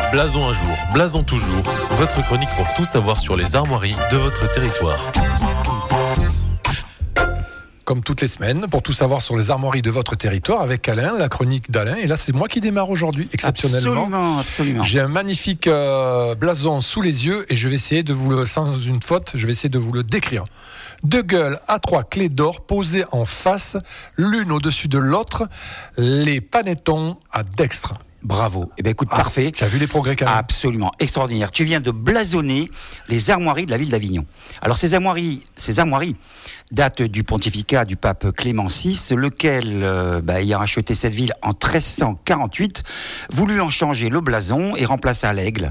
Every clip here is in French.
Blason un jour, blason toujours. Votre chronique pour tout savoir sur les armoiries de votre territoire. Comme toutes les semaines, pour tout savoir sur les armoiries de votre territoire, avec Alain, la chronique d'Alain. Et là, c'est moi qui démarre aujourd'hui, exceptionnellement. Absolument. J'ai un magnifique blason sous les yeux et je vais essayer de vous le, sans une faute, je vais essayer de vous le décrire. Deux gueules à 3 clés d'or posées en face, l'une au-dessus de l'autre, les panettons à dextre. Bravo. Eh bien, écoute, parfait. Tu as vu les progrès quand même. Absolument, extraordinaire. Tu viens de blasonner les armoiries de la ville d'Avignon. Alors, ces armoiries datent du pontificat du pape Clément VI, lequel, ayant acheté cette ville en 1348, voulut en changer le blason et remplaça l'aigle,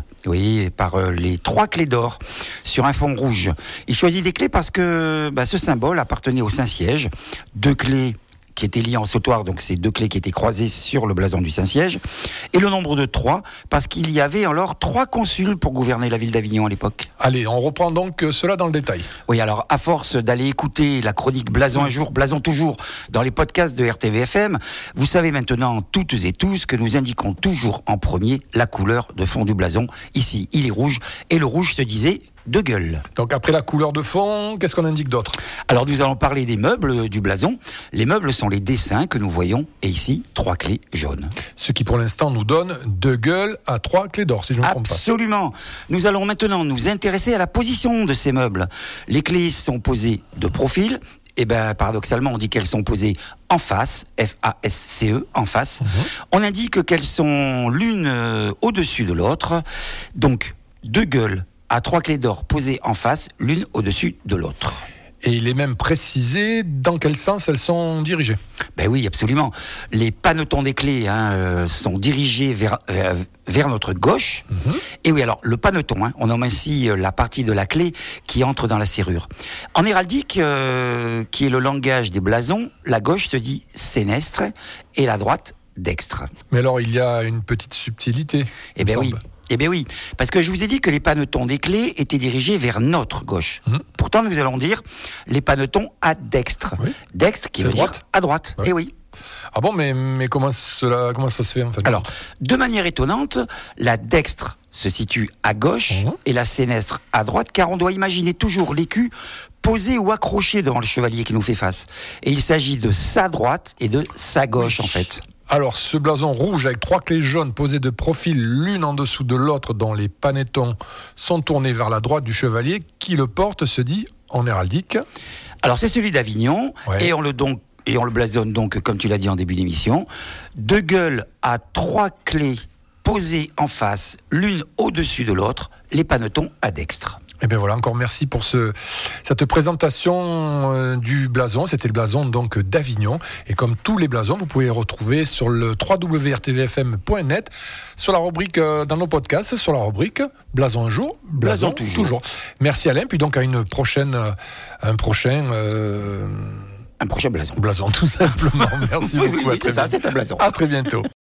par les 3 clés d'or sur un fond rouge. Il choisit des clés parce que ce symbole appartenait au Saint-Siège. 2 clés qui étaient liées en sautoir, donc ces 2 clés qui étaient croisées sur le blason du Saint-Siège, et le nombre de 3, parce qu'il y avait alors 3 consuls pour gouverner la ville d'Avignon à l'époque. Allez, on reprend donc cela dans le détail. Oui, alors à force d'aller écouter la chronique Blason un jour, Blason toujours, dans les podcasts de RTV-FM, vous savez maintenant toutes et tous que nous indiquons toujours en premier la couleur de fond du blason. Ici, il est rouge, et le rouge se disait deux gueules. Donc après la couleur de fond, qu'est-ce qu'on indique d'autre ? Alors nous allons parler des meubles du blason. Les meubles sont les dessins que nous voyons, et ici, 3 clés jaunes. Ce qui pour l'instant nous donne 2 gueules à 3 clés d'or, si je ne me trompe pas. Absolument. Nous allons maintenant nous intéresser à la position de ces meubles. Les clés sont posées de profil. Paradoxalement, on dit qu'elles sont posées en face, F-A-S-C-E, en face. On indique qu'elles sont l'une au-dessus de l'autre. Donc, 2 gueules à 3 clés d'or posées en face, l'une au-dessus de l'autre. Et il est même précisé dans quel sens elles sont dirigées. Ben oui, absolument. Les panneaux des clés sont dirigés vers notre gauche. Et oui, alors le panneton, on nomme ainsi la partie de la clé qui entre dans la serrure. En héraldique, qui est le langage des blasons, la gauche se dit sénestre et la droite dextre. Mais alors il y a une petite subtilité. Eh bien oui. Parce que je vous ai dit que les panneaux des clés étaient dirigés vers notre gauche. Pourtant, nous allons dire les panneaux à dextre. Oui. Dextre qui veut dire à droite. Ouais. Eh oui. Ah bon, mais comment ça se fait en fait ? Alors, de manière étonnante, la dextre se situe à gauche et la sénestre à droite, car on doit imaginer toujours l'écu posé ou accroché devant le chevalier qui nous fait face. Et il s'agit de sa droite et de sa gauche en fait. Alors, ce blason rouge avec 3 clés jaunes posées de profil l'une en dessous de l'autre, dont les panettons sont tournés vers la droite du chevalier, qui le porte, se dit en héraldique. Alors, c'est celui d'Avignon, et on le blasonne donc, comme tu l'as dit en début d'émission, 2 gueules à 3 clés posées en face, l'une au-dessus de l'autre, les panettons à dextre. Et bien voilà, encore merci pour cette présentation du blason. C'était le blason donc d'Avignon. Et comme tous les blasons, vous pouvez les retrouver sur le www.rtvfm.net, sur la rubrique, dans nos podcasts, sur la rubrique Blason un jour, blason toujours. Merci Alain, puis donc à un prochain blason. Blason tout simplement. Merci beaucoup. Oui, c'est ça, c'est un blason. À très bientôt.